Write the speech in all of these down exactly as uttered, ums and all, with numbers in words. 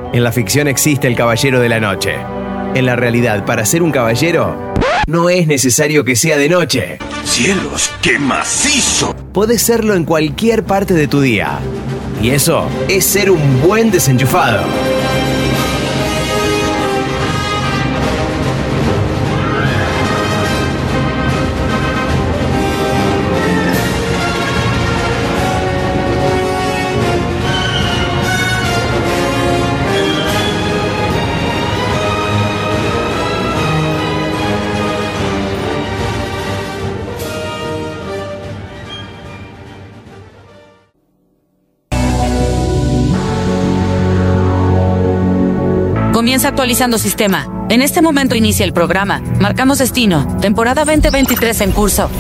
En la ficción existe el caballero de la noche. En la realidad, para ser un caballero, no es necesario que sea de noche. ¡Cielos, qué macizo! Podés serlo en cualquier parte de tu día. Y eso es ser un buen desenchufado. Comienza actualizando sistema. En este momento inicia el programa. Marcamos destino. Temporada veinte veintitrés en curso.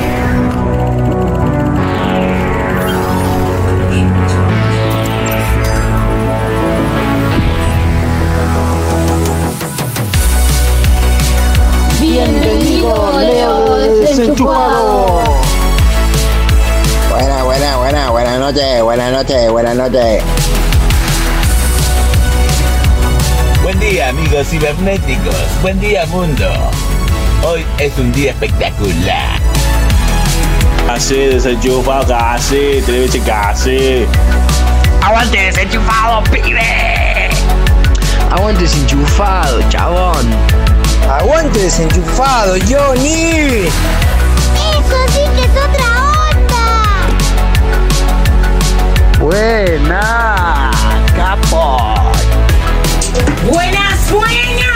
Bienvenido, Leo Desenchufado. Buena, buena, buena, buenas noches, buenas noches, buenas noches. Buen día, amigos cibernéticos. Buen día, mundo. Hoy es un día espectacular. Así, desenchufado, casi, television, casi. ¡Aguante desenchufado, pibe! ¡Aguante desenchufado, chabón! ¡Aguante desenchufado, Johnny! ¡Eso sí que es otra onda! ¡Buena, capo! ¡Buenas, buenas!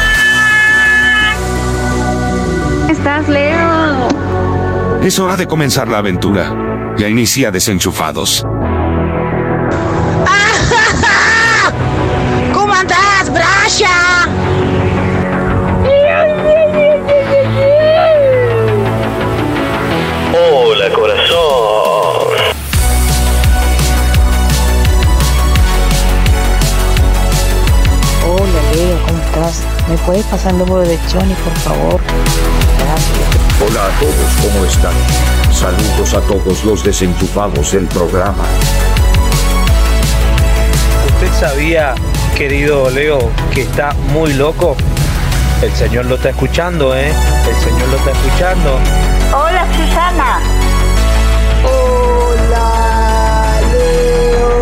¿Cómo estás, Leo? Es hora de comenzar la aventura. Ya inicia Desenchufados. ¿Cómo andás, Brasha? Hola, corazón. Hola, Leo, ¿cómo estás? ¿Me puedes pasar el número de Johnny, por favor? Gracias. Hola a todos, ¿cómo están? Saludos a todos los desenchufados del programa. ¿Usted sabía, querido Leo, que está muy loco? El señor lo está escuchando, ¿eh? El señor lo está escuchando. Hola, Susana. Hola, Leo.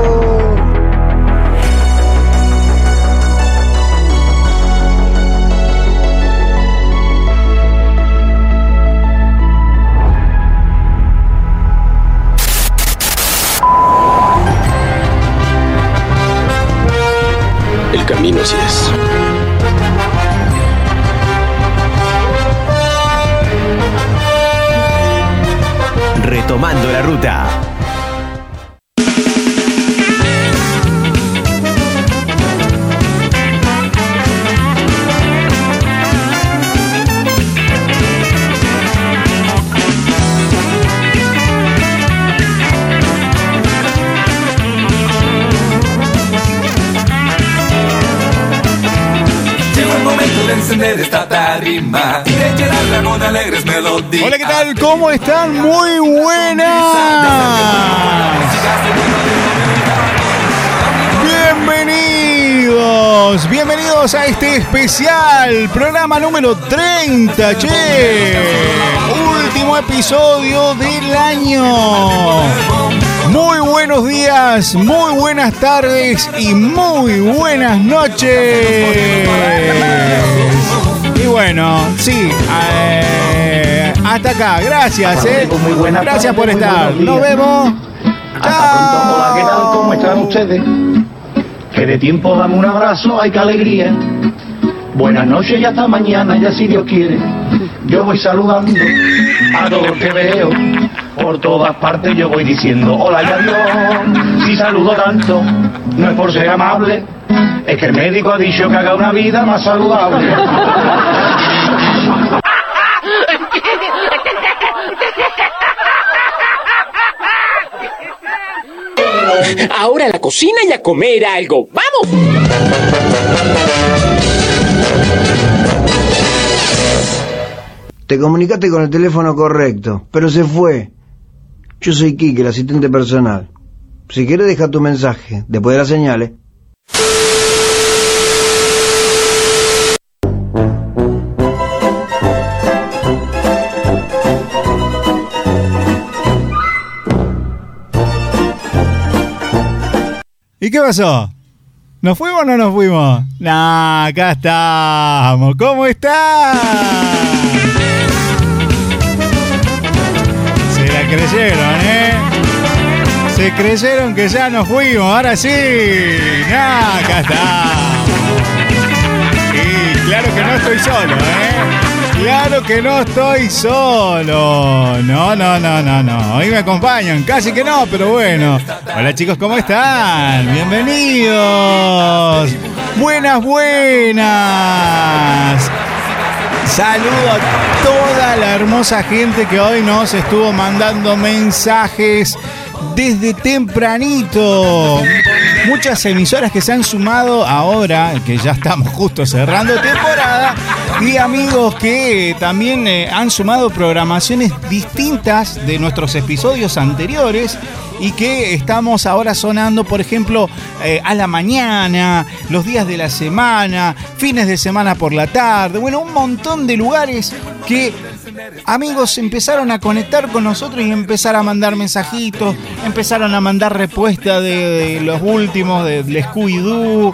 El camino así es. Retomando la ruta. Esta tarima y de llenarla con alegres melodías. Hola, ¿qué tal? ¿Cómo están? Muy buenas. Bienvenidos, bienvenidos a este especial programa número treinta, che. Último episodio del año. Muy buenos días, muy buenas tardes y muy buenas noches. Y bueno, sí, eh, hasta acá, gracias, eh. Gracias por estar. Nos vemos. Chao. Hola, ¿qué tal? ¿Cómo están ustedes? Que de tiempo dame un abrazo, ay, qué alegría. Buenas noches y hasta mañana, ya si Dios quiere. Yo voy saludando a todos los que veo. Por todas partes yo voy diciendo hola y adiós. Si saludo tanto, no es por ser amable, es que el médico ha dicho que haga una vida más saludable. Ahora a la cocina y a comer algo. ¡Vamos! Te comunicaste con el teléfono correcto, pero se fue. Yo soy Quique, el asistente personal. Si quieres deja tu mensaje, después de las señales. ¿Y qué pasó? ¿Nos fuimos o no nos fuimos? Nah, acá estamos. ¿Cómo están? Se la creyeron, ¿eh? Se creyeron que ya nos fuimos. Ahora sí. Nah, acá estamos. Y claro que no estoy solo, ¿eh? Claro que no estoy solo. No, no, no, no, no. Hoy me acompañan. Casi que no, pero bueno. Hola chicos, ¿cómo están? Bienvenidos. Buenas, buenas. Saludo a toda la hermosa gente que hoy nos estuvo mandando mensajes desde tempranito. Muchas emisoras que se han sumado ahora, que ya estamos justo cerrando temporada, y amigos que también eh, han sumado programaciones distintas de nuestros episodios anteriores y que estamos ahora sonando, por ejemplo, eh, a la mañana, los días de la semana, fines de semana por la tarde, bueno, un montón de lugares que amigos empezaron a conectar con nosotros y empezar a mandar mensajitos, empezaron a mandar respuestas de, de los últimos, del de Scooby-Doo,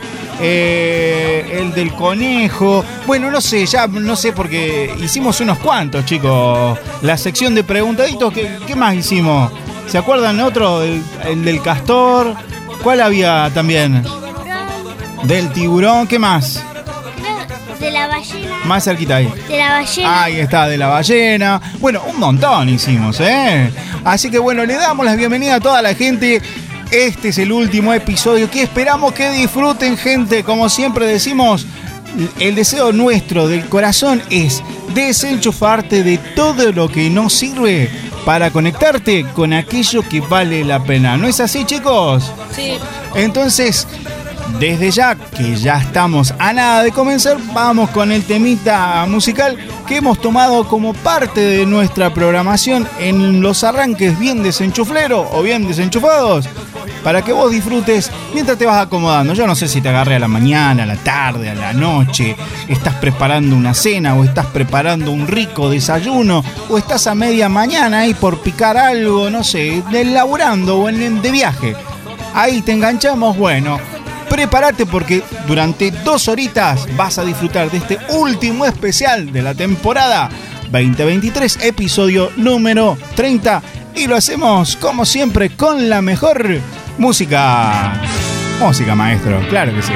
eh, el del conejo, bueno, no sé, ya no sé porque hicimos unos cuantos, chicos, la sección de preguntaditos, ¿qué, qué más hicimos? ¿Se acuerdan otro? El, el del castor, ¿cuál había también? Del tiburón, ¿qué más? De la ballena. Más cerquita ahí. De la ballena. Ahí está, de la ballena. Bueno, un montón hicimos, ¿eh? Así que bueno, le damos la bienvenida a toda la gente. Este es el último episodio que esperamos que disfruten, gente. Como siempre decimos, el deseo nuestro del corazón es desenchufarte de todo lo que no sirve para conectarte con aquello que vale la pena. ¿No es así, chicos? Sí. Entonces, desde ya que ya estamos a nada de comenzar, vamos con el temita musical que hemos tomado como parte de nuestra programación en los arranques bien desenchufleros o bien desenchufados, para que vos disfrutes mientras te vas acomodando. Yo no sé si te agarré a la mañana, a la tarde, a la noche, estás preparando una cena o estás preparando un rico desayuno o estás a media mañana ahí por picar algo, no sé, de laburando o en, de viaje. Ahí te enganchamos, bueno, prepárate porque durante dos horitas vas a disfrutar de este último especial de la temporada veinte veintitrés, episodio número treinta, y lo hacemos como siempre con la mejor música. Música, maestro, claro que sí.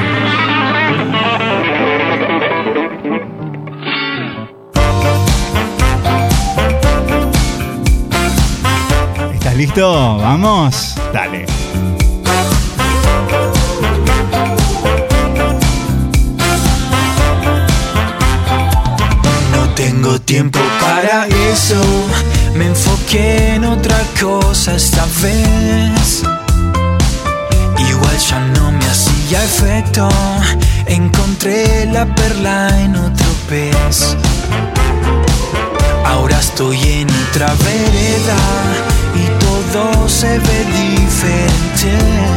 ¿Estás listo? ¿Vamos? Dale. Tengo tiempo para eso, me enfoqué en otra cosa esta vez. Igual ya no me hacía efecto, encontré la perla en otro pez. Ahora estoy en otra vereda y todo se ve diferente.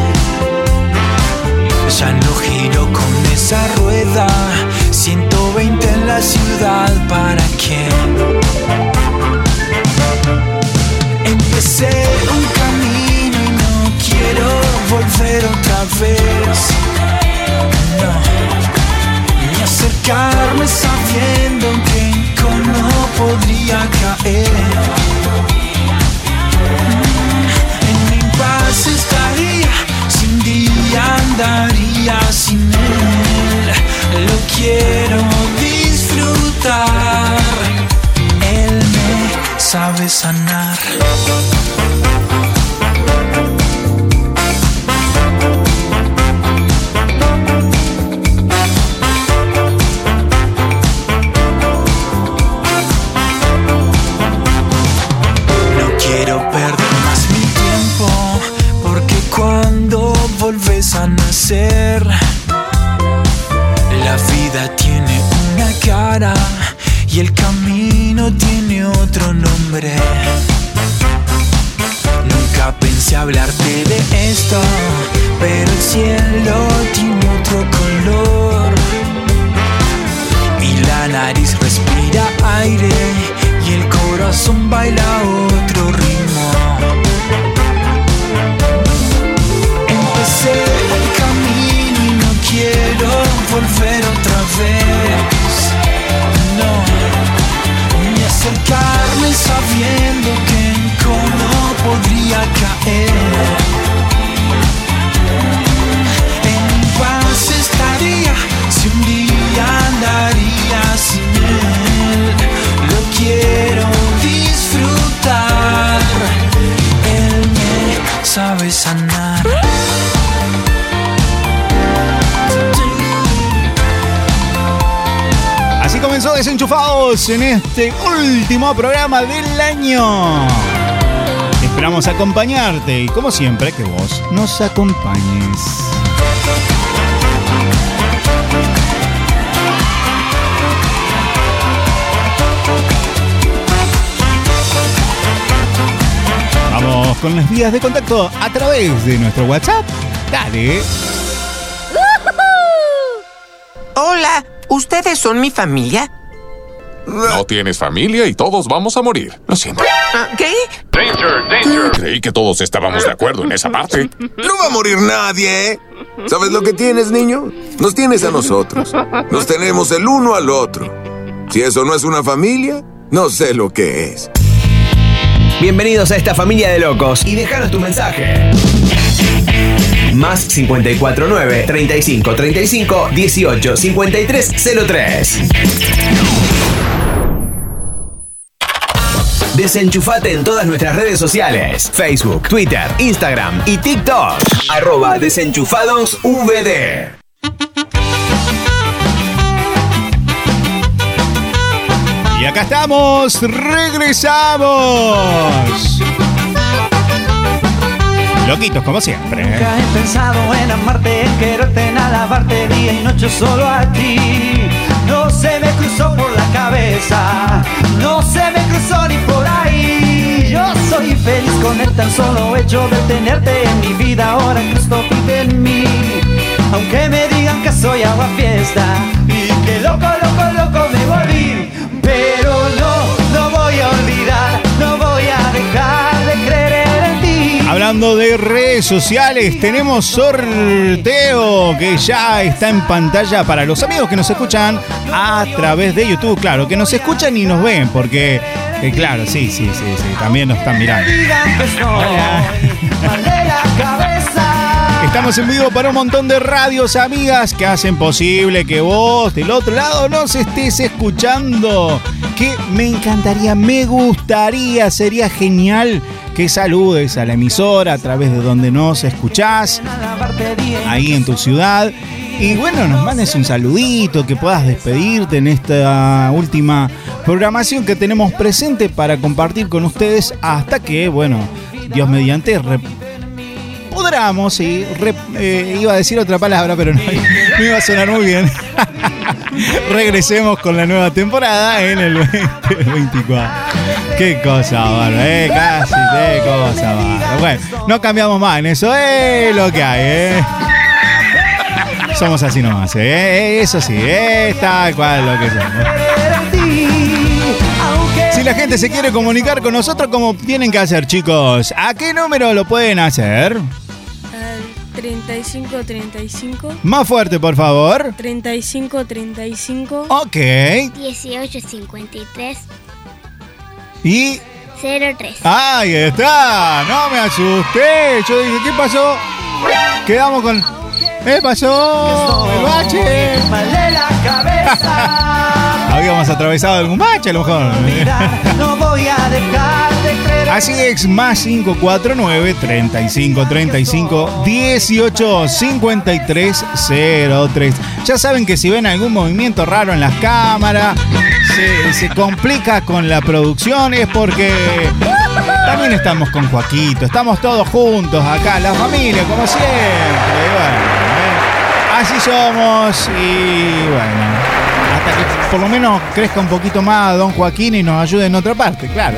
Ya no giro con esa rueda, ciento veinte en la ciudad, ¿para qué? Empecé un camino y no quiero volver otra vez. No, ni acercarme sabiendo que no podría caer. En mi paz estaría, sin día andaría sin él. Lo quiero disfrutar, él me sabe sanar. No quiero perder más mi tiempo, porque cuando volves a nacer, la vida tiene una cara y el camino tiene otro nombre. Nunca pensé hablarte de esto, pero el cielo tiene corazón baila otro ritmo. Empecé el camino y no quiero volver otra vez. No, ni acercarme sabiendo que en cómo podría caer. En paz estaría si un día andaría sin él. Lo quiero disfrutar. Él me sabe sanar. Así comenzó Desenchufados en este último programa del año. Esperamos acompañarte y, como siempre, que vos nos acompañes. Vamos con las vías de contacto a través de nuestro WhatsApp. Dale. Hola, ¿ustedes son mi familia? No tienes familia y todos vamos a morir. Lo siento. ¿Qué? Danger, danger. Creí que todos estábamos de acuerdo en esa parte. No va a morir nadie, ¿eh? ¿Sabes lo que tienes, niño? Nos tienes a nosotros. Nos tenemos el uno al otro. Si eso no es una familia, no sé lo que es. Bienvenidos a esta familia de locos y déjanos tu mensaje. Más cincuenta y cuatro nueve, treinta y cinco, treinta y cinco, dieciocho, cincuenta y tres, cero tres. Desenchufate en todas nuestras redes sociales: Facebook, Twitter, Instagram y TikTok. Arroba desenchufadosvd. Y acá estamos, regresamos. Loquitos como siempre. Nunca he pensado en amarte, en quererte, en alabarte día y noche solo a ti. No se me cruzó por la cabeza, no se me cruzó ni por ahí. Yo soy feliz con el tan solo hecho de tenerte en mi vida. Ahora Cristo vive en mí. Aunque me digan que soy agua fiesta y que loco, loco, loco me volví. Pero no, no voy a olvidar, no voy a dejar de creer en ti. Hablando de redes sociales, tenemos sorteo que ya está en pantalla para los amigos que nos escuchan a través de YouTube. Claro, que nos escuchan y nos ven, porque, eh, claro, sí, sí, sí, sí, también nos están mirando. Estamos en vivo para un montón de radios amigas que hacen posible que vos del otro lado nos estés escuchando. Que me encantaría, me gustaría, sería genial que saludes a la emisora a través de donde nos escuchás, ahí en tu ciudad. Y bueno, nos mandes un saludito, que puedas despedirte en esta última programación que tenemos presente para compartir con ustedes hasta que, bueno, Dios mediante, re- podamos, sí, re- eh, iba a decir otra palabra, pero no, no iba a sonar muy bien. Regresemos con la nueva temporada en el veinte veinticuatro. Qué cosa, bárbaro, eh, casi, qué cosa, bárbaro. Bueno, no cambiamos más en eso, es lo que hay, eh. Somos así nomás, eh, eso sí, es tal cual lo que somos. Si la gente se quiere comunicar con nosotros, ¿cómo tienen que hacer, chicos? ¿A qué número lo pueden hacer? treinta y cinco treinta y cinco. Más fuerte, por favor. treinta y cinco treinta y cinco. Ok. dieciocho cincuenta y tres. Y... cero tres. Ahí está. No me asusté. Yo dije, ¿qué pasó? Quedamos con... ¿Qué pasó? El bache. Habíamos atravesado algún bache, a lo mejor. No voy a dejar de creer. Así es, más cinco cuatro nueve, treinta y cinco treinta y cinco, dieciocho cincuenta y tres, cero tres. Ya saben que si ven algún movimiento raro en las cámaras, se, se complica con la producción, es porque también estamos con Joaquito, estamos todos juntos acá, la familia, como siempre. Y bueno, ¿eh? Así somos y bueno, hasta que por lo menos crezca un poquito más don Joaquín y nos ayude en otra parte, claro.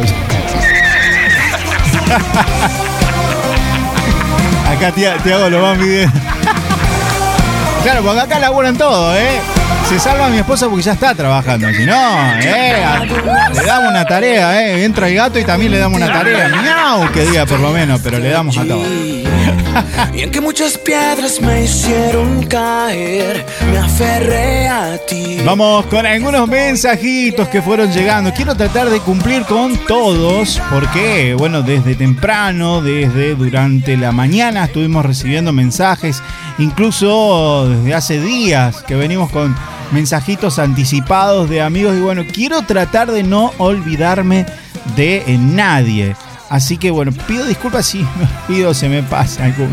Acá Tiago lo van pidiendo. Claro, porque acá laburan todo, ¿eh? Se salva a mi esposa porque ya está trabajando. Si no, eh, le damos una tarea, eh. Entra el gato y también le damos una tarea. Miau, que diga por lo menos, pero le damos a todo. Y en que muchas piedras me hicieron caer, me aferré a ti. Vamos con algunos mensajitos que fueron llegando. Quiero tratar de cumplir con todos, porque, bueno, desde temprano, desde durante la mañana estuvimos recibiendo mensajes, incluso desde hace días que venimos con mensajitos anticipados de amigos. Y bueno, quiero tratar de no olvidarme de nadie. Así que bueno, pido disculpas si me olvido, se me pasa alguno.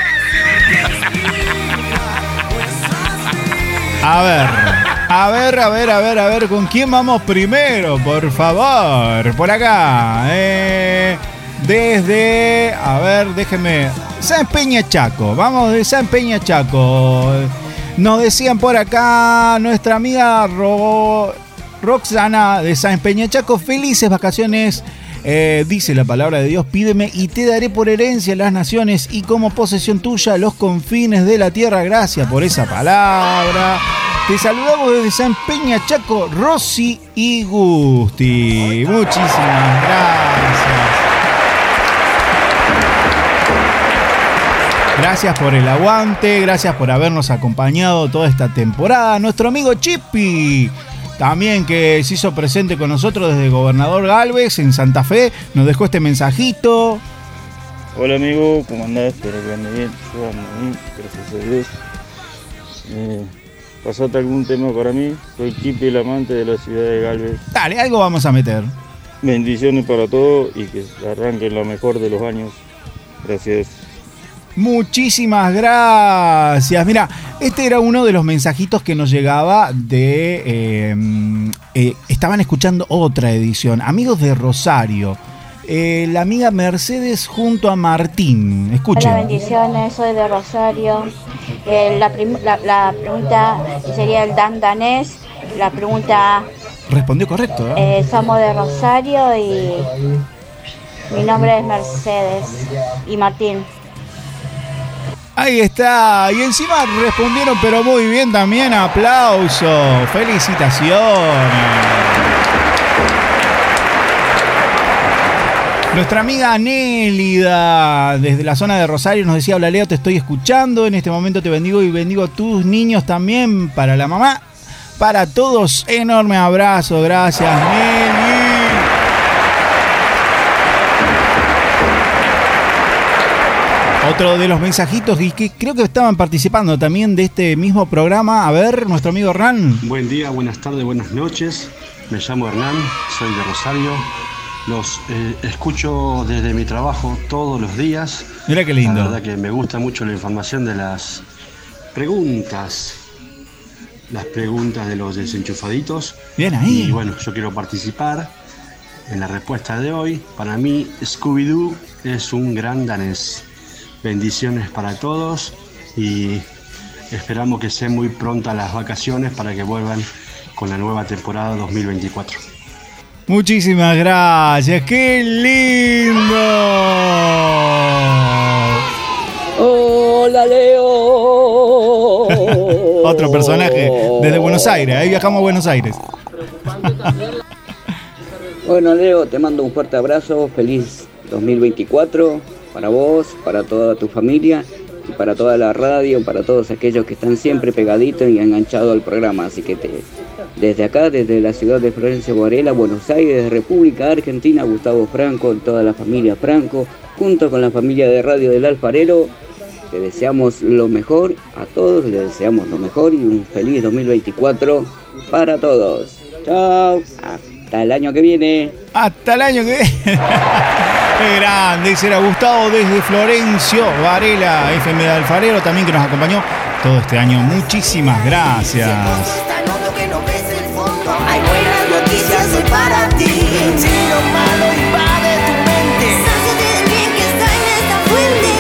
A ver, a ver, a ver, a ver, a ver, ¿con quién vamos primero? Por favor, por acá. Eh, desde, a ver, déjenme. San Peña Chaco, vamos de San Peña Chaco. Nos decían por acá nuestra amiga Ro, Roxana de San Peña Chaco, felices vacaciones. Eh, dice la palabra de Dios, pídeme y te daré por herencia las naciones y como posesión tuya los confines de la tierra. Gracias por esa palabra. Te saludamos desde San Peña Chaco, Rosy y Gusti. Muchísimas gracias. Gracias por el aguante, gracias por habernos acompañado toda esta temporada. Nuestro amigo Chippy, también que se hizo presente con nosotros desde Gobernador Galvez en Santa Fe, nos dejó este mensajito. Hola amigo, ¿cómo andás? Espero que ande bien. Yo ando bien, gracias a Dios. Eh, ¿Pasaste algún tema para mí? Soy Chipi, el amante de la ciudad de Galvez. Dale, algo vamos a meter. Bendiciones para todos y que arranquen lo mejor de los años. Gracias. Muchísimas gracias. Mira, este era uno de los mensajitos que nos llegaba de... Eh, eh, estaban escuchando otra edición. Amigos de Rosario. Eh, la amiga Mercedes junto a Martín. Escuchen. Hola, bendiciones. Soy de Rosario. Eh, la, prim- la, la pregunta sería el dan danés. La pregunta... Respondió correcto, ¿eh? Eh, somos de Rosario y... Mi nombre es Mercedes y Martín. Ahí está, y encima respondieron pero muy bien también, aplauso, felicitaciones. Nuestra amiga Nélida, desde la zona de Rosario, nos decía, hola Leo, te estoy escuchando, en este momento te bendigo y bendigo a tus niños también, para la mamá, para todos, enorme abrazo, gracias Nelly. Otro de los mensajitos y que creo que estaban participando también de este mismo programa. A ver, nuestro amigo Hernán. Buen día, buenas tardes, buenas noches. Me llamo Hernán, soy de Rosario. Los eh, escucho desde mi trabajo todos los días. Mira qué lindo. La verdad que me gusta mucho la información de las preguntas. Las preguntas de los desenchufaditos. Bien ahí. Y bueno, yo quiero participar en la respuesta de hoy. Para mí, Scooby-Doo es un gran danés. Bendiciones para todos y esperamos que sean muy prontas las vacaciones para que vuelvan con la nueva temporada dos mil veinticuatro. Muchísimas gracias, qué lindo. Hola Leo. Otro personaje desde Buenos Aires, ahí viajamos a Buenos Aires. Bueno Leo, te mando un fuerte abrazo, feliz dos mil veinticuatro. Para vos, para toda tu familia y para toda la radio, para todos aquellos que están siempre pegaditos y enganchados al programa. Así que te, desde acá, desde la ciudad de Florencio Varela, Buenos Aires, República Argentina, Gustavo Franco y toda la familia Franco, junto con la familia de Radio del Alfarero, te deseamos lo mejor a todos, les deseamos lo mejor y un feliz dos mil veinticuatro para todos. Chao, hasta el año que viene. Hasta el año que viene. Qué grande, ese era Gustavo desde Florencio Varela, F M de Alfarero, también que nos acompañó todo este año. Muchísimas gracias. Hay buenas noticias para ti. Si lo malo invade tu mente, sáciate del bien que está en esta fuente.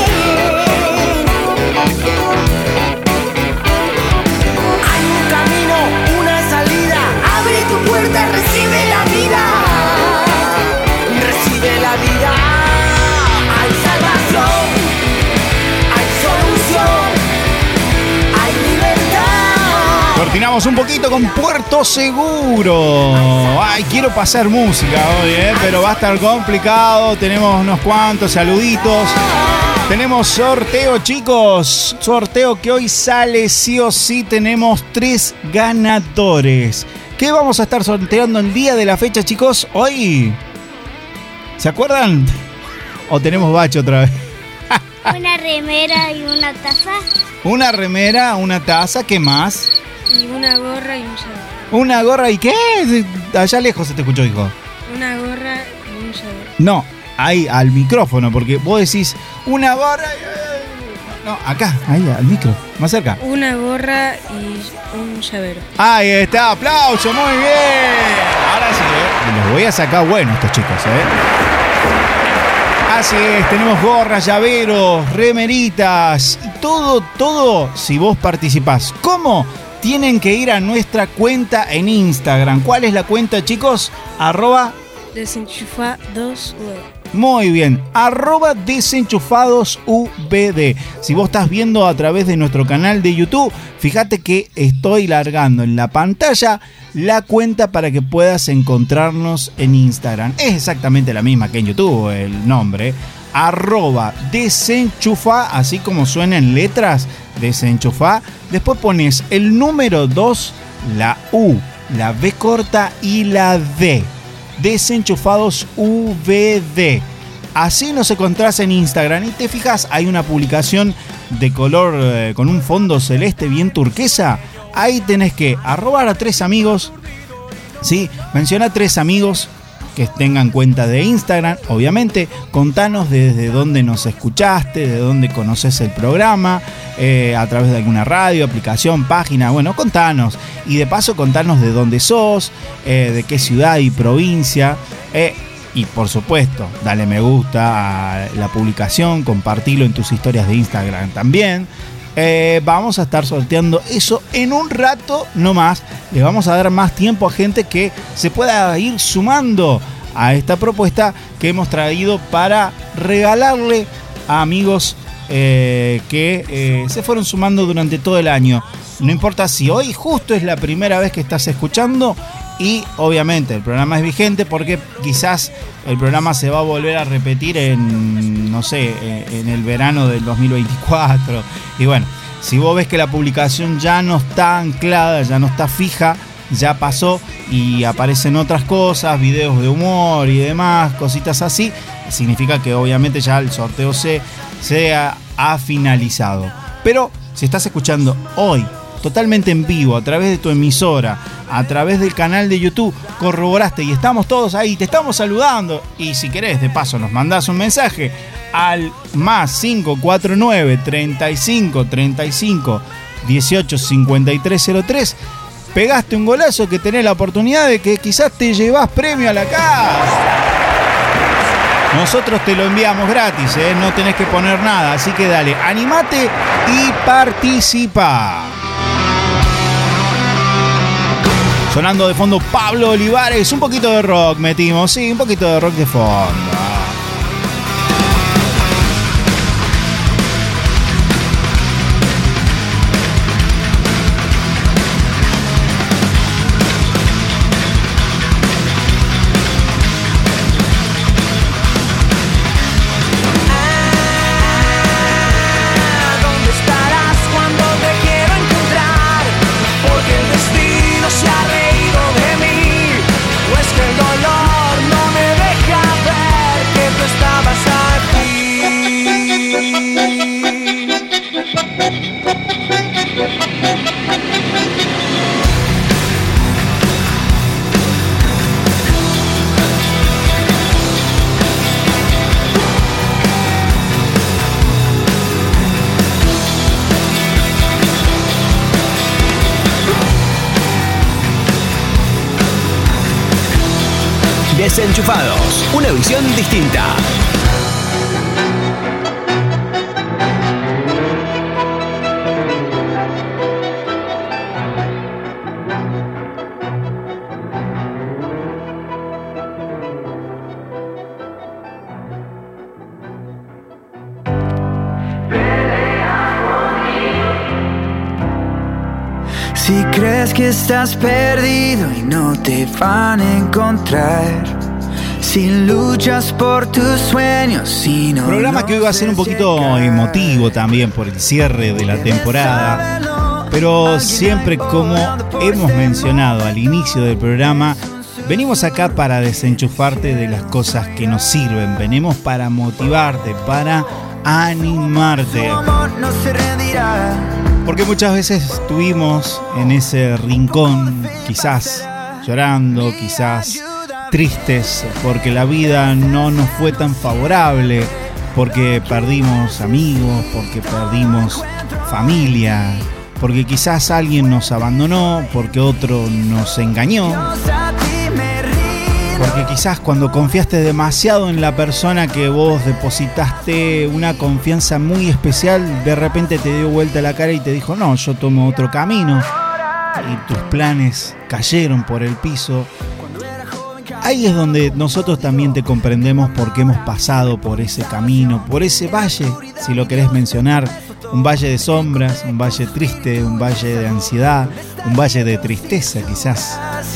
Hay un camino, una salida. Abre tu puerta, recibe la vida. Recibe la vida. Hay salvación, hay solución, hay libertad. Continuamos un poquito con Puerto Seguro. Ay, quiero pasar música hoy, ¿eh? Pero va a estar complicado. Tenemos unos cuantos saluditos. Tenemos sorteo, chicos. Sorteo que hoy sale sí o sí. Tenemos tres ganadores. ¿Qué vamos a estar sorteando el día de la fecha, chicos? Hoy. ¿Se acuerdan? ¿O tenemos bache otra vez? Una remera y una taza. Una remera, una taza, ¿qué más? Y una gorra y un llavero. ¿Una gorra y qué? Allá lejos se te escuchó, hijo. Una gorra y un llavero. No, ahí al micrófono, porque vos decís una gorra y... No, acá, ahí al micro, más cerca. Una gorra y un llavero. Ahí está, aplauso, muy bien. Ahora sí, ¿eh? Los voy a sacar buenos estos chicos, ¿eh? Así es, tenemos gorras, llaveros, remeritas, y todo, todo si vos participás. ¿Cómo? Tienen que ir a nuestra cuenta en Instagram. ¿Cuál es la cuenta, chicos? Arroba Desenchufa dos U V. Muy bien, arroba desenchufados U V D. Si vos estás viendo a través de nuestro canal de YouTube, fíjate que estoy largando en la pantalla la cuenta para que puedas encontrarnos en Instagram. Es exactamente la misma que en YouTube, el nombre. Arroba desenchufa, así como suena en letras, desenchufa. Después pones el número dos, la U, la B corta y la D. Desenchufados U V D. Así nos encontrás en Instagram y te fijas, hay una publicación de color eh, con un fondo celeste bien turquesa. Ahí tenés que arrobar a tres amigos, ¿sí? Menciona a tres amigos que tengan cuenta de Instagram, obviamente. Contanos desde dónde nos escuchaste, de dónde conoces el programa, eh, a través de alguna radio, aplicación, página. Bueno, contanos. Y de paso, contanos de dónde sos, eh, de qué ciudad y provincia. Eh, y por supuesto, dale me gusta a la publicación, compartilo en tus historias de Instagram también. Eh, vamos a estar sorteando eso en un rato no más. Le vamos a dar más tiempo a gente que se pueda ir sumando a esta propuesta que hemos traído para regalarle a amigos eh, que eh, se fueron sumando durante todo el año. No importa si hoy justo es la primera vez que estás escuchando, y obviamente el programa es vigente porque quizás el programa se va a volver a repetir en, no sé, en el verano del dos mil veinticuatro. Y bueno, si vos ves que la publicación ya no está anclada, ya no está fija, ya pasó y aparecen otras cosas, videos de humor y demás, cositas así, significa que obviamente ya el sorteo se, se ha, ha finalizado. Pero si estás escuchando hoy, totalmente en vivo, a través de tu emisora, a través del canal de YouTube, corroboraste y estamos todos ahí, te estamos saludando. Y si querés, de paso, nos mandás un mensaje al más cinco cuatro nueve, treinta y cinco, treinta y cinco, dieciocho, cincuenta y tres cero tres. Pegaste un golazo que tenés la oportunidad de que quizás te llevás premio a la casa. Nosotros te lo enviamos gratis, ¿eh? No tenés que poner nada, así que dale, animate y participa. Sonando de fondo Pablo Olivares, un poquito de rock metimos, sí, un poquito de rock de fondo. Desenchufados, una visión distinta. Si crees que estás perdido y no te van a encontrar, si luchas por tus sueños, si no. Programa que hoy va a ser un poquito emotivo también por el cierre de la temporada, pero siempre, como hemos mencionado al inicio del programa, venimos acá para desenchufarte de las cosas que nos sirven, venimos para motivarte, para animarte. Porque muchas veces estuvimos en ese rincón, quizás llorando, quizás tristes, porque la vida no nos fue tan favorable, porque perdimos amigos, porque perdimos familia, porque quizás alguien nos abandonó, porque otro nos engañó, porque quizás cuando confiaste demasiado en la persona que vos depositaste una confianza muy especial, de repente te dio vuelta la cara y te dijo: no, yo tomo otro camino, y tus planes cayeron por el piso. Ahí es donde nosotros también te comprendemos, porque hemos pasado por ese camino, por ese valle, si lo querés mencionar, un valle de sombras, un valle triste, un valle de ansiedad, un valle de tristeza quizás.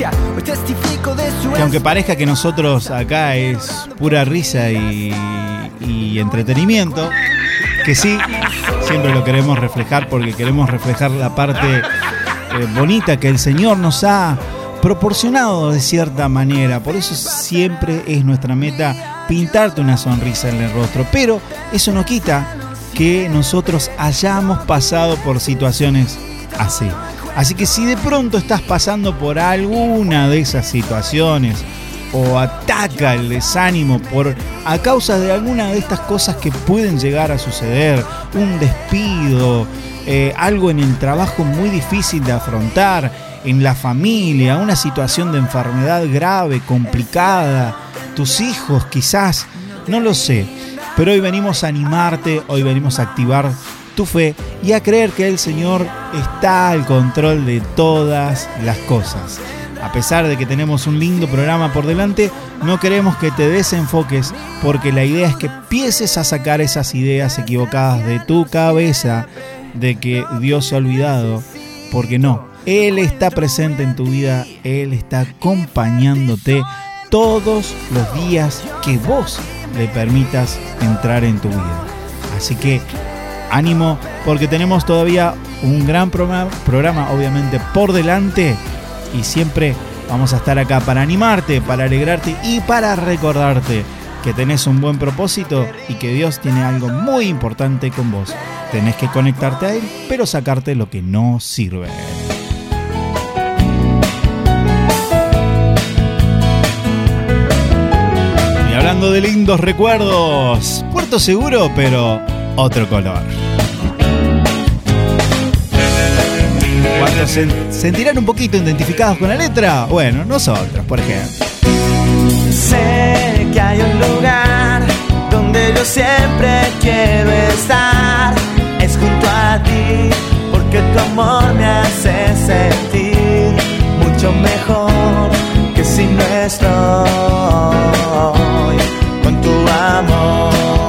Que aunque parezca que nosotros acá es pura risa y, y entretenimiento, que sí, siempre lo queremos reflejar, porque queremos reflejar la parte eh, bonita que el Señor nos ha proporcionado de cierta manera. Por eso siempre es nuestra meta pintarte una sonrisa en el rostro, pero eso no quita que nosotros hayamos pasado por situaciones así. Así que si de pronto estás pasando por alguna de esas situaciones, o ataca el desánimo por a causa de alguna de estas cosas que pueden llegar a suceder, un despido, eh, algo en el trabajo muy difícil de afrontar, en la familia, una situación de enfermedad grave, complicada, tus hijos quizás, no lo sé, pero hoy venimos a animarte, hoy venimos a activar tu fe y a creer que el Señor está al control de todas las cosas. A pesar de que tenemos un lindo programa por delante, no queremos que te desenfoques, porque la idea es que empieces a sacar esas ideas equivocadas de tu cabeza, de que Dios se ha olvidado, porque no. Él está presente en tu vida, Él está acompañándote todos los días que vos le permitas entrar en tu vida. Así que ánimo, porque tenemos todavía un gran programa, programa obviamente por delante, y siempre vamos a estar acá para animarte, para alegrarte y para recordarte que tenés un buen propósito y que Dios tiene algo muy importante con vos. Tenés que conectarte a Él, pero sacarte lo que no sirve. Hablando de lindos recuerdos, Puerto Seguro, pero otro color. ¿Cuántos se sentirán un poquito identificados con la letra? Bueno, nosotros, por ejemplo. Sé que hay un lugar donde yo siempre quiero estar. Es junto a ti, porque tu amor me hace sentir mucho mejor que si no estoy con tu amor.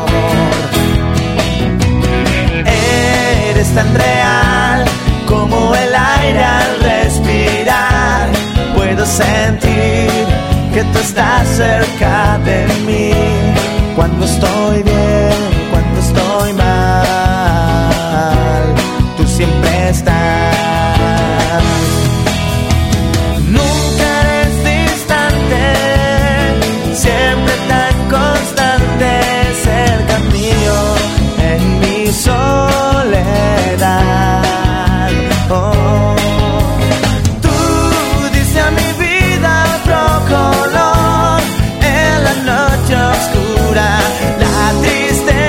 Eres tan real como el aire al respirar. Puedo sentir que tú estás cerca de mí. Cuando estoy bien, cuando estoy mal, tú siempre estás. Siempre tan constante, cerca mío, en mi soledad. Oh, tú diste a mi vida otro color en la noche oscura. La tristeza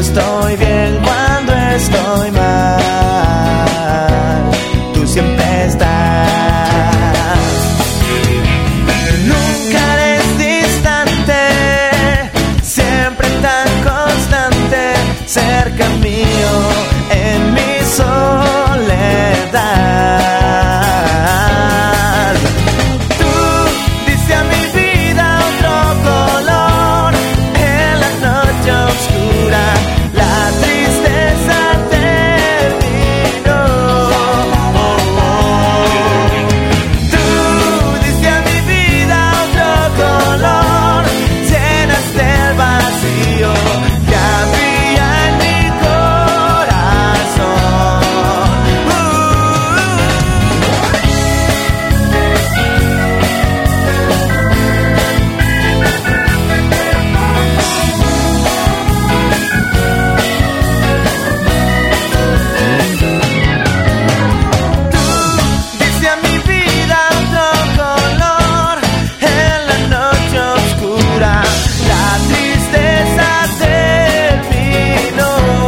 estoy bien, cuando estoy mal, tú siempre estás. Nunca eres distante, siempre tan constante, cerca mío en mi soledad. Tú diste a mi vida otro color en la noche oscura, la tristeza terminó. Tú diste a mi vida otro color, llenaste el vacío que había en mi corazón. Diste a mi vida otro color en la noche oscura, la tristeza terminó.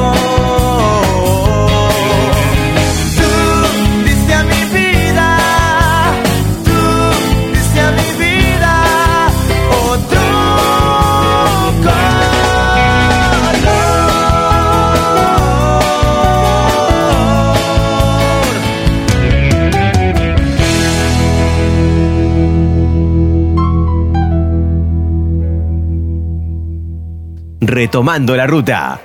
Tú diste a mi vida, tú diste a mi vida otro Retomando la ruta.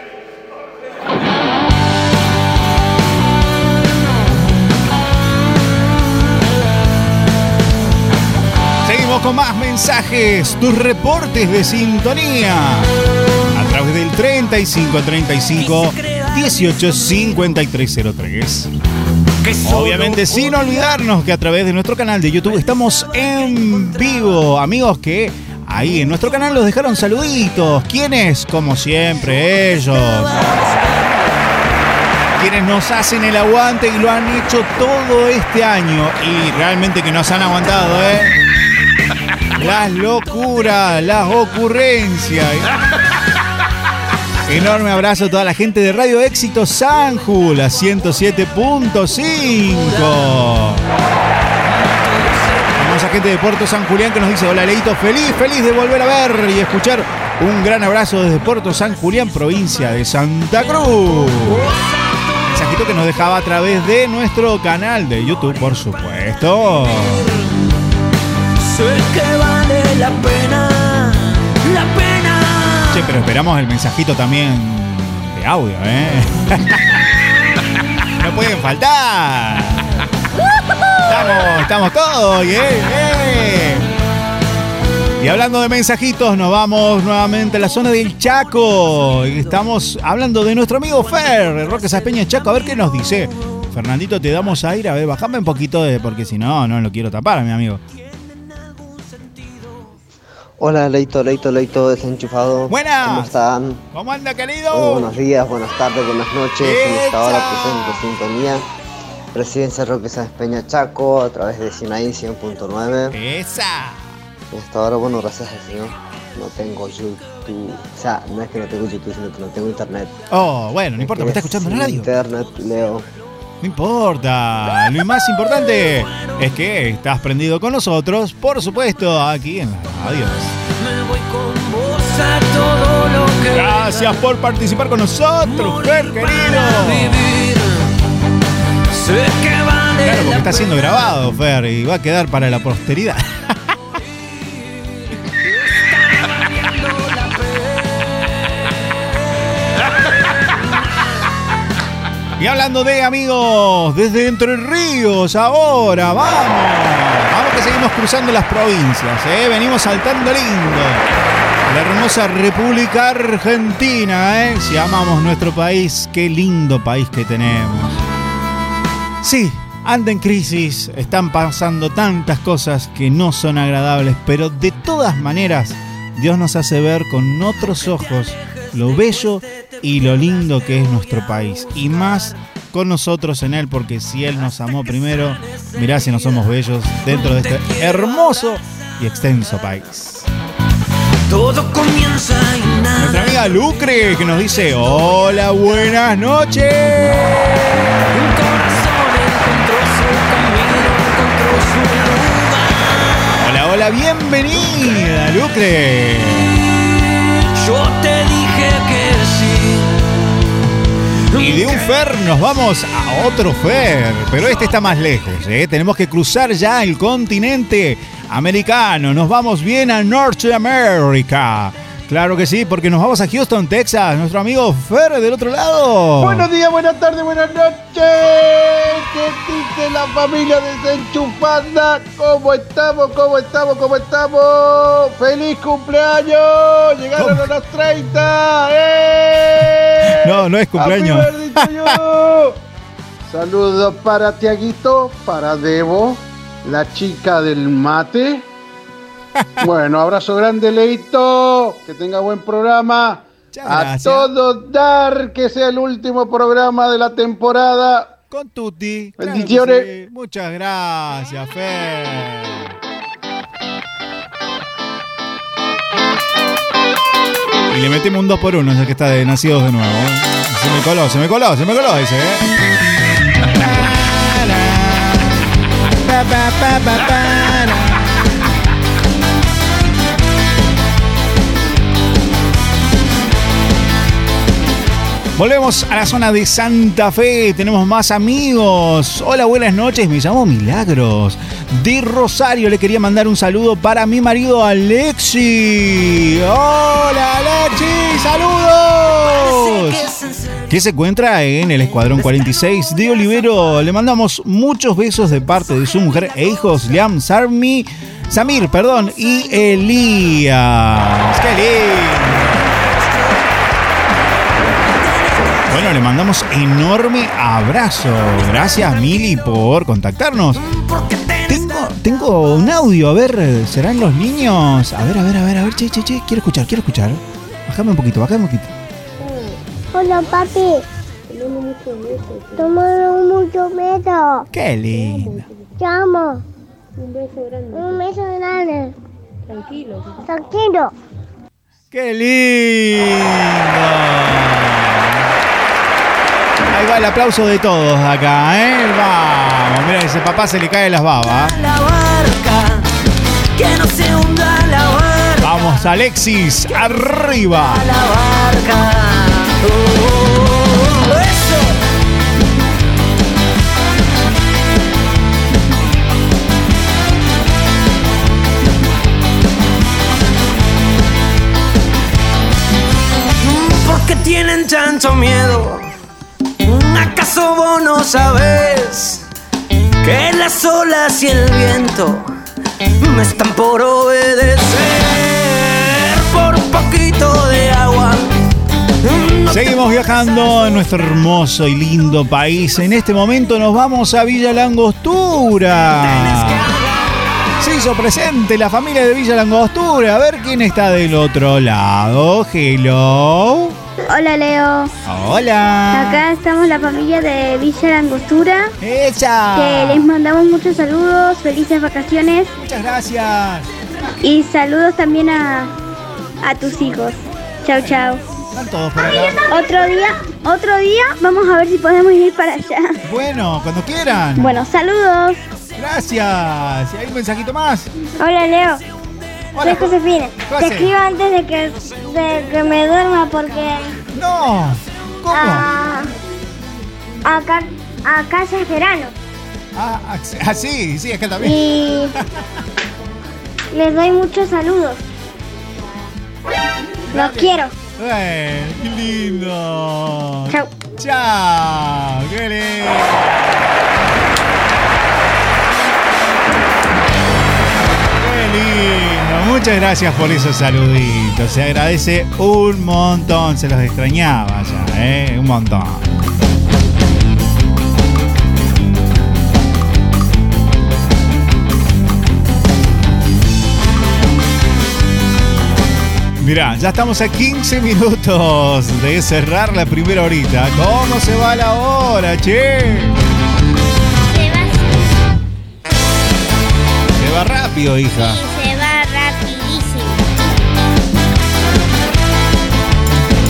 Seguimos con más mensajes, tus reportes de sintonía a través del treinta y cinco treinta y cinco dieciocho cincuenta y tres cero tres. Obviamente sin olvidarnos que a través de nuestro canal de YouTube estamos en vivo. Amigos que ahí en nuestro canal los dejaron saluditos. ¿Quiénes? Como siempre, ellos. Quienes nos hacen el aguante y lo han hecho todo este año. Y realmente que nos han aguantado, ¿eh? Las locuras, las ocurrencias. Enorme abrazo a toda la gente de Radio Éxito Sanju, la ciento siete punto cinco. A gente de Puerto San Julián que nos dice: hola Leito, feliz, feliz de volver a ver y escuchar. Un gran abrazo desde Puerto San Julián, provincia de Santa Cruz. Mensajito que nos dejaba a través de nuestro canal de YouTube, por supuesto. Sé que vale la pena, la pena. Che, pero esperamos el mensajito también de audio, ¿eh? No pueden faltar. Estamos, estamos todos, ¿eh? ¿eh? Y hablando de mensajitos, nos vamos nuevamente a la zona del Chaco. Y estamos hablando de nuestro amigo Fer, Roque Saspeña Chaco. A ver qué nos dice. Fernandito, te damos aire. A ver, bajame un poquito, de, porque si no, no lo quiero tapar, mi amigo. Hola, Leito, Leito, Leito, desenchufado. Buenas. ¿Cómo están? ¿Cómo anda, querido? Oh, buenos días, buenas tardes, buenas noches. En esta hora presento sintonía. Residencia Roque Sáenz Peña Chaco a través de Sinaí cien punto nueve. ¡Esa! En esta hora, bueno, gracias al Señor, no tengo YouTube. O sea, no es que no tengo YouTube, sino que no tengo internet. Oh, bueno, no importa, me está escuchando en la radio. Internet, Leo. No importa. Lo más importante es que estás prendido con nosotros, por supuesto, aquí en la radio. Gracias por participar con nosotros, Fer, querido. Claro, porque está siendo grabado, Fer, y va a quedar para la posteridad. Y hablando de amigos, desde Entre Ríos, ahora, vamos. Vamos que seguimos cruzando las provincias, ¿eh? Venimos saltando lindo. La hermosa República Argentina, ¿eh? Si amamos nuestro país, qué lindo país que tenemos. Sí, anda en crisis, están pasando tantas cosas que no son agradables, pero de todas maneras, Dios nos hace ver con otros ojos lo bello y lo lindo que es nuestro país. Y más con nosotros en él, porque si Él nos amó primero, mirá si no somos bellos dentro de este hermoso y extenso país. Todo comienza y nada. Nuestra amiga a Lucre, que nos dice: hola, buenas noches. Un corazón encontró su camino, encontró su lugar. Hola, hola, bienvenida, Lucre. Yo te dije que sí. Y de un Fer nos vamos a otro Fer, pero este está más lejos, ¿eh? Tenemos que cruzar ya el continente americano. Nos vamos bien a Norteamérica. Claro que sí, porque nos vamos a Houston, Texas. Nuestro amigo Fer del otro lado. Buenos días, buenas tardes, buenas noches. ¿Qué dice la familia desenchufada? ¿Cómo estamos? ¿Cómo estamos? ¿Cómo estamos? ¡Feliz cumpleaños! ¡Llegaron ¿Cómo? A los treinta! ¡Eh! No, no es cumpleaños. Saludos para Tiaguito, para Debo, la chica del mate. Bueno, abrazo grande, Leito. Que tenga buen programa. A todos dar, que sea el último programa de la temporada. Con Tutti. Bendiciones. Claro sí. Muchas gracias, Fer. Y le metemos un dos por uno, ya que está de Nacidos de nuevo. Se me coló, se me coló, se me coló ese, ¿eh? Pa, pa, pa, pa, pa. Volvemos a la zona de Santa Fe, tenemos más amigos. Hola, buenas noches, me llamo Milagros. De Rosario le quería mandar un saludo para mi marido Alexi. Hola, Alexi, saludos. Que se encuentra en el Escuadrón cuarenta y seis de Olivero. Le mandamos muchos besos de parte de su mujer e hijos, Liam, Sarmi, Samir, perdón, y Elías. ¡Qué lindo! Bueno, le mandamos enorme abrazo. Gracias, Mili, por contactarnos. Tengo, tengo un audio, a ver, ¿serán los niños? A ver, a ver, a ver, a ver, che, che, che, quiero escuchar, quiero escuchar. Bájame un poquito, bájame un poquito. Hola, papi. Tomando mucho miedo. Qué lindo. Te amo. Un beso grande. Un beso grande. Tranquilo. Tranquilo. Qué lindo. Ahí va el aplauso de todos acá, ¿eh? Vamos, mira, ese papá se le cae las babas. La barca, que no se hunda la barca. Vamos, Alexis, arriba. La barca. Oh, eso. ¿Por qué tienen tanto miedo? ¿Acaso vos no sabés que las olas y el viento me están por obedecer? Por un poquito de agua. Seguimos viajando en nuestro hermoso y lindo país. En este momento nos vamos a Villa Langostura. Se hizo presente la familia de Villa Langostura. A ver quién está del otro lado. Hello. Hola, Leo. Hola. Acá estamos la familia de Villa Langostura. ¡Esa! Que les mandamos muchos saludos, felices vacaciones. Muchas gracias. Y saludos también a, a tus hijos. Chau, chau. Están todos por acá. Otro día, otro día, vamos a ver si podemos ir para allá. Bueno, cuando quieran. Bueno, saludos. Gracias. ¿Y hay un mensajito más? Hola, Leo. Hola, soy Josefina. Te escribo antes de que, de que me duerma porque... No. ¿Cómo? Ah, acá, acá ya es verano. Ah, ah, sí, sí, es que también. Y les doy muchos saludos. Los quiero. Eh, qué lindo. Chau. Chao. Qué lindo. Lindo, muchas gracias por esos saluditos. Se agradece un montón. Se los extrañaba ya, ¿eh? Un montón. Mirá, ya estamos a quince minutos de cerrar la primera horita. ¿Cómo se va la hora, che? Se va rápido, hija. Sí, se va rapidísimo.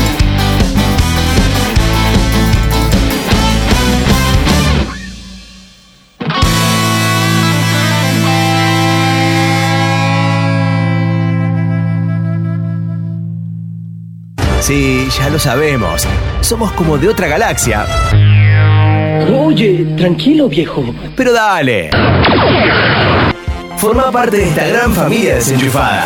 Sí, ya lo sabemos. Somos como de otra galaxia. Oye, tranquilo, viejo. Pero dale. Forma parte de esta gran familia desenchufada.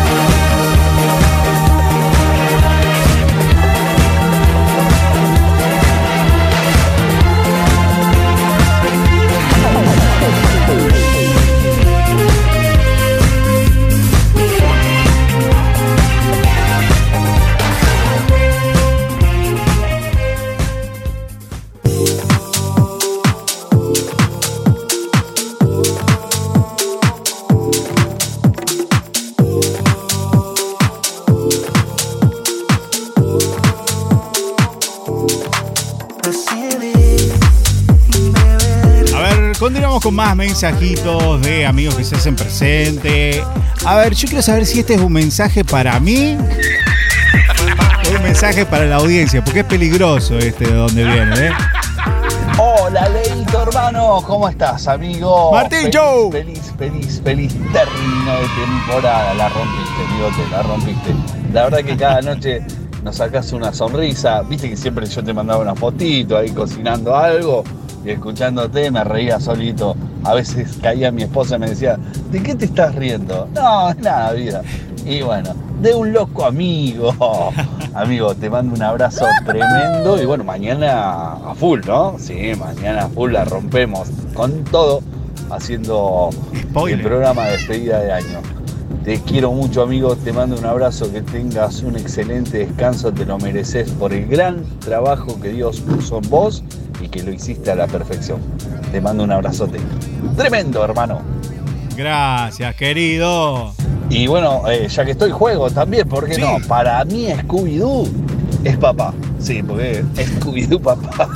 Continuamos con más mensajitos de amigos que se hacen presente. A ver, yo quiero saber si este es un mensaje para mí o un mensaje para la audiencia, porque es peligroso este de donde viene, ¿eh? Hola, Leito, hermano. ¿Cómo estás, amigo? Martín, feliz, Joe. Feliz, feliz, feliz término de temporada. La rompiste, amigote, la rompiste. La verdad que cada noche nos sacás una sonrisa. Viste que siempre yo te mandaba una fotito ahí cocinando algo. Y escuchándote me reía solito. A veces caía mi esposa y me decía, ¿de qué te estás riendo? No, es nada, vida. Y bueno, de un loco amigo. Amigo, te mando un abrazo tremendo. Y bueno, mañana a full, ¿no? Sí, mañana a full la rompemos con todo, haciendo Spoiler. El programa de despedida de año. Te quiero mucho, amigo. Te mando un abrazo. Que tengas un excelente descanso. Te lo mereces por el gran trabajo que Dios puso en vos y que lo hiciste a la perfección. Te mando un abrazote. Tremendo, hermano. Gracias, querido. Y bueno, eh, ya que estoy, juego también, ¿por qué sí. no? Para mí Scooby-Doo es papá. Sí, porque es Scooby-Doo papá.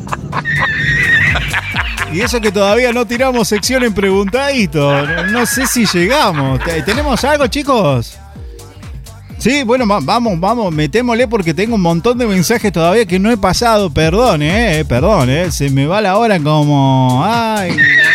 Y eso que todavía no tiramos sección en preguntadito. No, no sé si llegamos. ¿Tenemos algo, chicos? Sí, bueno, vamos, vamos, metémosle porque tengo un montón de mensajes todavía que no he pasado. Perdón, eh, perdón, eh. Se me va la hora como... Ay.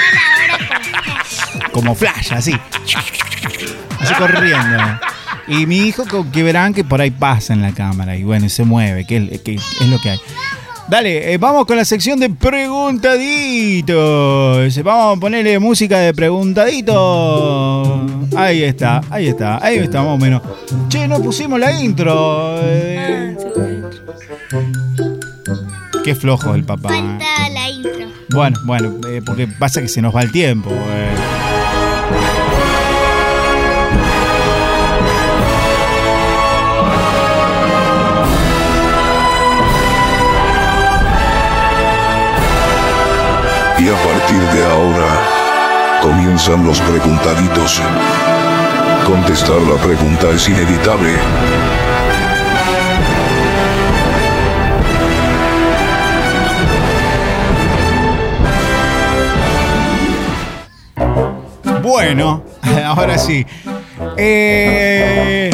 Como flash, así. Así corriendo. Y mi hijo, que verán que por ahí pasa en la cámara. Y bueno, se mueve, que es, que es lo que hay. Dale, eh, vamos con la sección de preguntaditos. Vamos a ponerle música de preguntadito. Ahí está, ahí está, ahí está más o menos. Che, no pusimos la intro. Eh. Qué flojo el papá. Falta la intro. Bueno, bueno, eh, porque pasa que se nos va el tiempo. Eh. Y a partir de ahora comienzan los preguntaditos. Contestar la pregunta es inevitable. Bueno, ahora sí. Eh...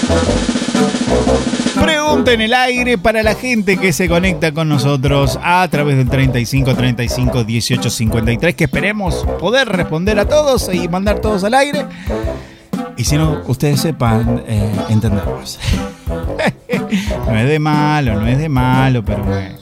Pregunta en el aire para la gente que se conecta con nosotros a través del treinta y cinco, treinta y cinco, dieciocho, cincuenta y tres, que esperemos poder responder a todos y mandar todos al aire. Y si no, ustedes sepan eh, entenderlos. No es de malo, no es de malo, pero bueno.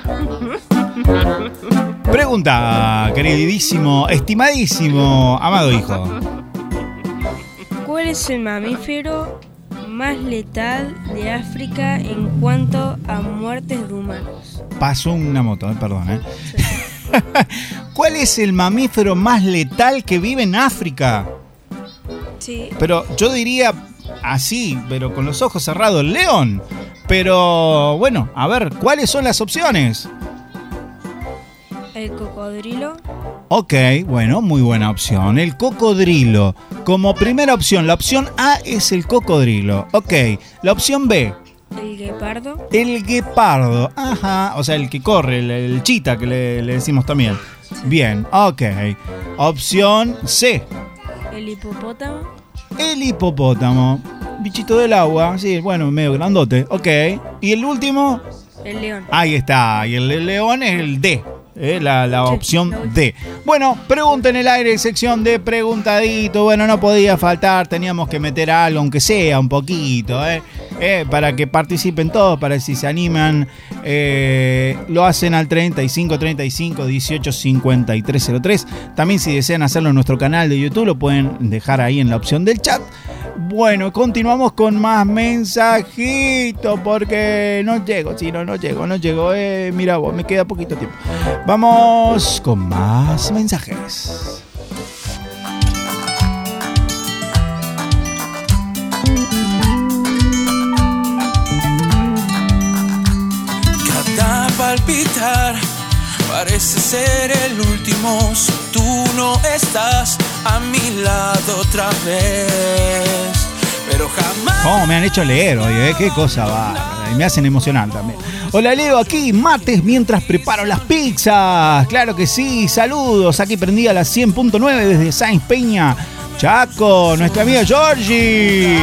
Pregunta, queridísimo, estimadísimo, amado hijo. ¿Cuál es el mamífero más letal de África en cuanto a muertes de humanos? Pasó una moto, eh, perdón. Eh. Sí. ¿Cuál es el mamífero más letal que vive en África? Sí. Pero yo diría así, pero con los ojos cerrados, el león. Pero bueno, a ver, ¿cuáles son las opciones? El cocodrilo. Ok, bueno, muy buena opción. El cocodrilo. Como primera opción, la opción A es el cocodrilo. Ok, la opción B. El guepardo. El guepardo, ajá. O sea, el que corre, el, el chita que le, le decimos también. Sí. Bien, ok. Opción C. El hipopótamo. El hipopótamo. Bichito del agua, sí, bueno, medio grandote. Ok. ¿Y el último? El león. Ahí está. Y el, el león es el D. Eh, la, la opción D. Bueno, pregunta en el aire, sección de preguntadito. Bueno, no podía faltar, teníamos que meter algo, aunque sea un poquito, ¿eh? eh, para que participen todos, para si se animan, eh, lo hacen al treinta y cinco treinta y cinco dieciocho cincuenta y tres cero tres. También si desean hacerlo en nuestro canal de YouTube, lo pueden dejar ahí en la opción del chat. Bueno, continuamos con más mensajitos porque no llego, si no, no llego, no llego. Eh, mira vos, me queda poquito tiempo. Vamos con más mensajes. Cada palpitar parece ser el último. Si tú no estás a mi lado otra vez, pero jamás. ¿Cómo me han hecho leer hoy? ¿Eh? Qué cosa va. Y me hacen emocionar también. Hola, Leo, aquí mates mientras preparo las pizzas. Claro que sí, saludos. Aquí prendida la cien punto nueve desde Sáenz Peña, Chaco, nuestra amiga Georgie.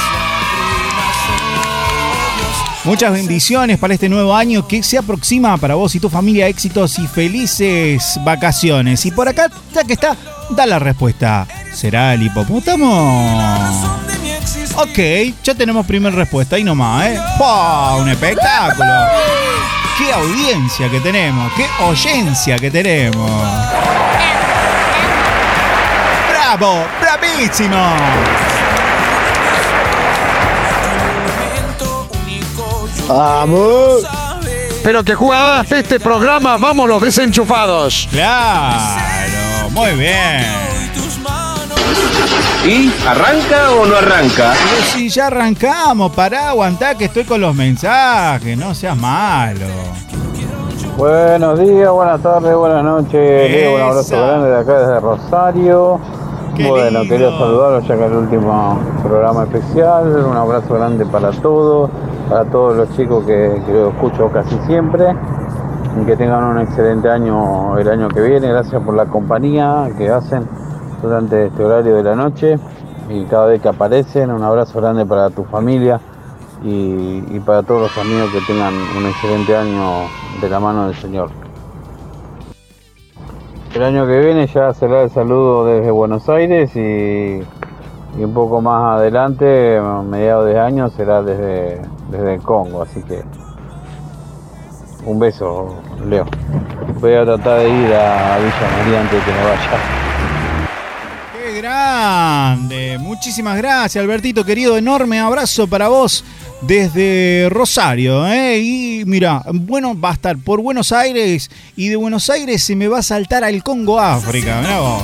Muchas bendiciones para este nuevo año que se aproxima para vos y tu familia. Éxitos y felices vacaciones. Y por acá, ya que está, da la respuesta. ¿Será el hipopótamo? Ok, ya tenemos primer respuesta. Ahí nomás, ¿eh? ¡Wow! ¡Un espectáculo! ¡Qué audiencia que tenemos! ¡Qué oyencia que tenemos! ¡Bravo! ¡Bravísimo! ¡Vamos! Pero que jugabas este programa, vamos los desenchufados. Claro, muy bien. ¿Y arranca o no arranca? Pero si ya arrancamos, pará, aguantá que estoy con los mensajes, no seas malo. Buenos días, buenas tardes, buenas noches. Leo, un abrazo grande de acá desde Rosario. Qué bueno, lindo. Quería saludarlos ya que es el último programa especial. Un abrazo grande para todos, para todos los chicos que, que los escucho casi siempre. Y que tengan un excelente año el año que viene. Gracias por la compañía que hacen durante este horario de la noche y cada vez que aparecen. Un abrazo grande para tu familia y, y para todos los amigos que tengan un excelente año de la mano del Señor. El año que viene ya será el saludo desde Buenos Aires y, y un poco más adelante, a mediados de año, será desde, desde el Congo, así que un beso, Leo. Voy a tratar de ir a Villa María antes de que me vaya. ¡Qué grande! Muchísimas gracias, Albertito, querido. Enorme abrazo para vos desde Rosario, ¿eh? Y mira, bueno, va a estar por Buenos Aires y de Buenos Aires se me va a saltar al Congo, África. Mirá vos.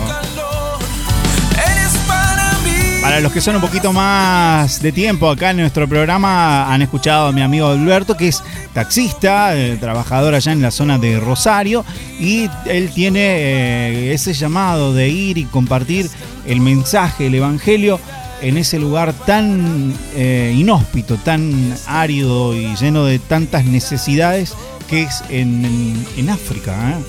Para los que son un poquito más de tiempo acá en nuestro programa, han escuchado a mi amigo Alberto, que es taxista, eh, trabajador allá en la zona de Rosario, y él tiene eh, ese llamado de ir y compartir el mensaje, el evangelio, en ese lugar tan eh, inhóspito, tan árido y lleno de tantas necesidades que es en, en, en África, ¿eh?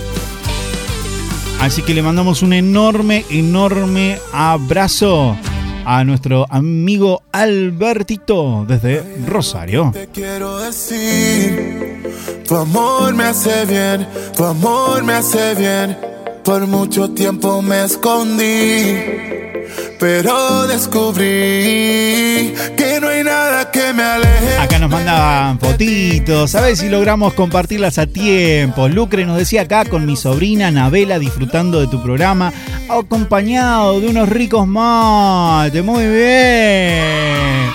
Así que le mandamos un enorme, enorme abrazo a nuestro amigo Albertito desde Rosario. Te quiero decir, tu amor me hace bien, tu amor me hace bien. Por mucho tiempo me escondí, pero descubrí que no hay nada que me aleje. Acá nos mandaban fotitos, a ver si logramos compartirlas a tiempo. Lucre nos decía acá con mi sobrina Nabela disfrutando de tu programa, acompañado de unos ricos mates. Muy bien.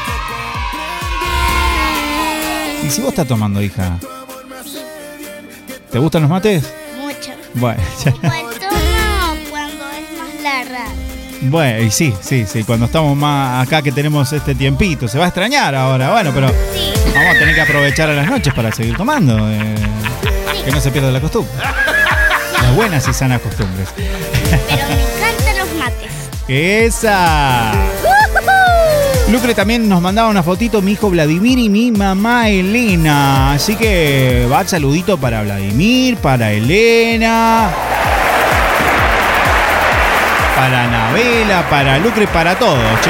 ¿Y si vos estás tomando, hija? ¿Te gustan los mates? Mucho. Bueno, Igual tomo cuando es más larga. Bueno, y sí, sí, sí, cuando estamos más acá que tenemos este tiempito, se va a extrañar ahora, bueno, pero sí, vamos a tener que aprovechar a las noches para seguir tomando, eh, sí, que no se pierda la costumbre, las buenas y sanas costumbres. Pero me encantan los mates. ¡Esa! Lucre también nos mandaba una fotito, mi hijo Vladimir y mi mamá Elena, así que va el saludito para Vladimir, para Elena, para Nabela, para Lucre, para todos, che.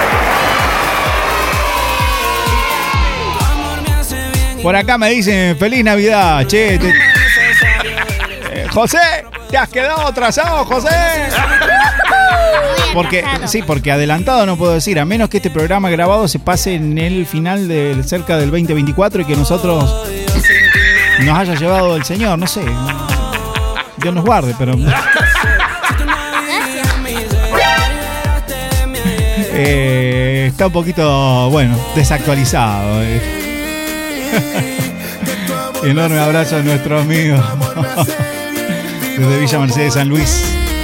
Por acá me dicen feliz Navidad, che. Te... Eh, José, ¿te has quedado atrasado, José? porque, sí, porque adelantado no puedo decir, a menos que este programa grabado se pase en el final de cerca del veinte veinticuatro y que nosotros nos haya llevado el Señor, no sé. Dios nos guarde, pero... Eh, está un poquito, bueno, desactualizado. Eh. Enorme abrazo a nuestro amigo desde Villa Mercedes, San Luis.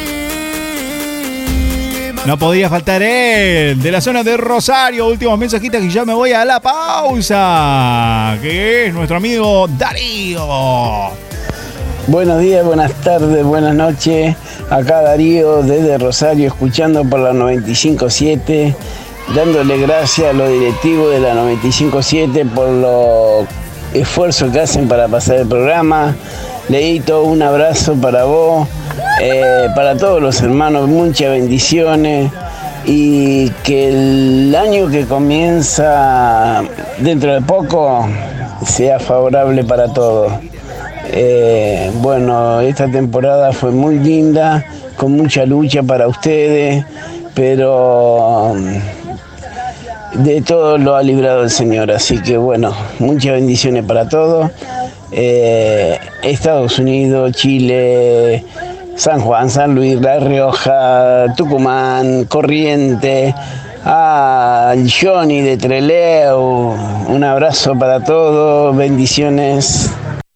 No podía faltar él, de la zona de Rosario. Últimos mensajitos que ya me voy a la pausa, que es nuestro amigo Darío. Buenos días, buenas tardes, buenas noches. Acá Darío desde Rosario, escuchando por la noventa y cinco siete, dándole gracias a los directivos de la noventa y cinco siete por los esfuerzos que hacen para pasar el programa. Leito, un abrazo para vos, eh, para todos los hermanos, muchas bendiciones y que el año que comienza dentro de poco sea favorable para todos. Eh, bueno, esta temporada fue muy linda, con mucha lucha para ustedes, pero de todo lo ha librado el Señor, así que bueno, muchas bendiciones para todos. Eh, Estados Unidos, Chile, San Juan, San Luis, La Rioja, Tucumán, Corrientes, a Johnny de Trelew, un abrazo para todos, bendiciones.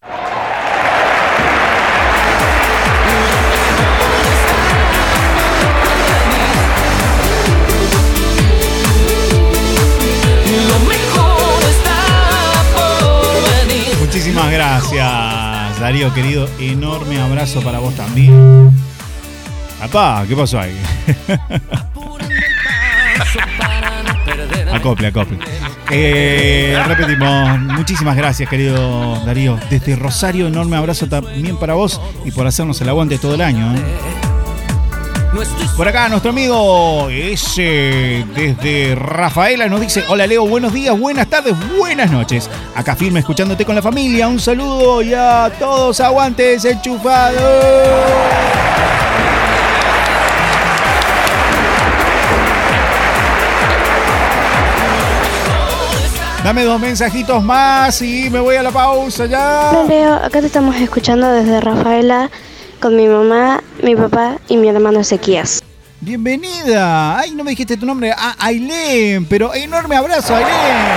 Muchísimas gracias, Darío, querido. Enorme abrazo para vos también. Apá, ¿qué pasó ahí? Acople, acople. Eh, repetimos, muchísimas gracias, querido Darío. Desde Rosario, enorme abrazo también para vos y por hacernos el aguante todo el año, ¿eh? Por acá nuestro amigo ese desde Rafaela nos dice: hola Leo, buenos días, buenas tardes, buenas noches. Acá firme escuchándote con la familia. Un saludo y a todos aguantes enchufados. Dame dos mensajitos más y me voy a la pausa ya. Hola Leo, acá te estamos escuchando desde Rafaela con mi mamá, mi papá y mi hermano Ezequías. Bienvenida. Ay, no me dijiste tu nombre. Ah, Ailén, pero enorme abrazo, Ailén.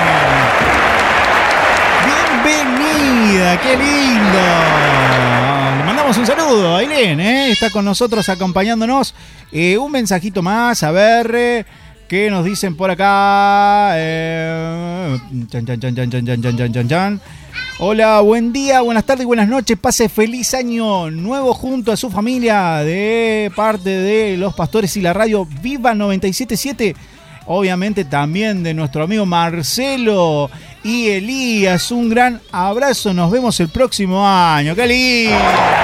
Bienvenida, qué lindo. Le mandamos un saludo, Ailén, ¿eh? Está con nosotros acompañándonos. Eh, un mensajito más, a ver... Eh, ¿qué nos dicen por acá? Eh, chan, chan, chan, chan, chan, chan, chan, chan, chan. Hola, buen día, buenas tardes y buenas noches. Pase feliz año nuevo junto a su familia de parte de los pastores y la radio Viva noventa y siete siete. Obviamente también de nuestro amigo Marcelo y Elías. Un gran abrazo. Nos vemos el próximo año. ¡Qué lindo!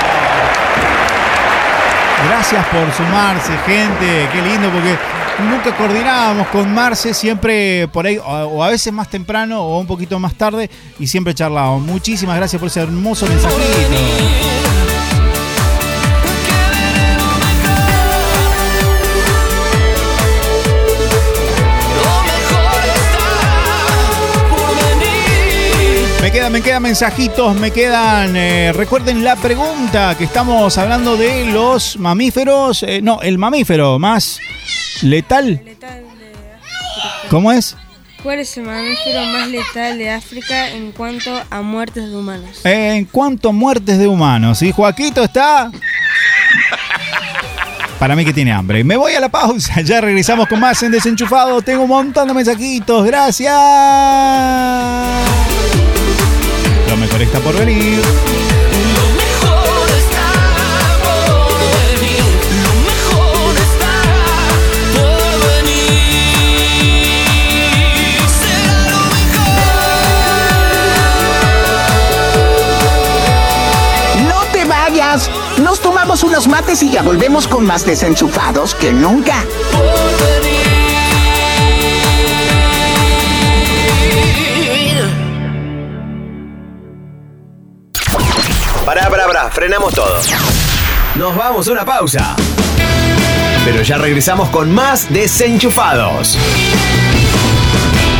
Gracias por sumarse, gente. Qué lindo, porque nunca coordinábamos con Marce, siempre por ahí, o a veces más temprano o un poquito más tarde, y siempre charlábamos. Muchísimas gracias por ese hermoso mensajito. Me quedan, me quedan mensajitos, me quedan... Eh, recuerden la pregunta, que estamos hablando de los mamíferos... Eh, no, el mamífero más letal. letal de ¿Cómo es? ¿Cuál es el mamífero más letal de África en cuanto a muertes de humanos? Eh, en cuanto a muertes de humanos. ¿Y Joaquito está? Para mí que tiene hambre. Me voy a la pausa, ya regresamos con más en Desenchufado. Tengo un montón de mensajitos, gracias. Lo mejor está por venir. Lo mejor está por venir. Lo mejor está por venir. Será lo mejor. No te vayas. Nos tomamos unos mates y ya volvemos con más Desenchufados que nunca. Por venir. Pará, pará, pará, frenamos todo. Nos vamos a una pausa. Pero ya regresamos con más Desenchufados.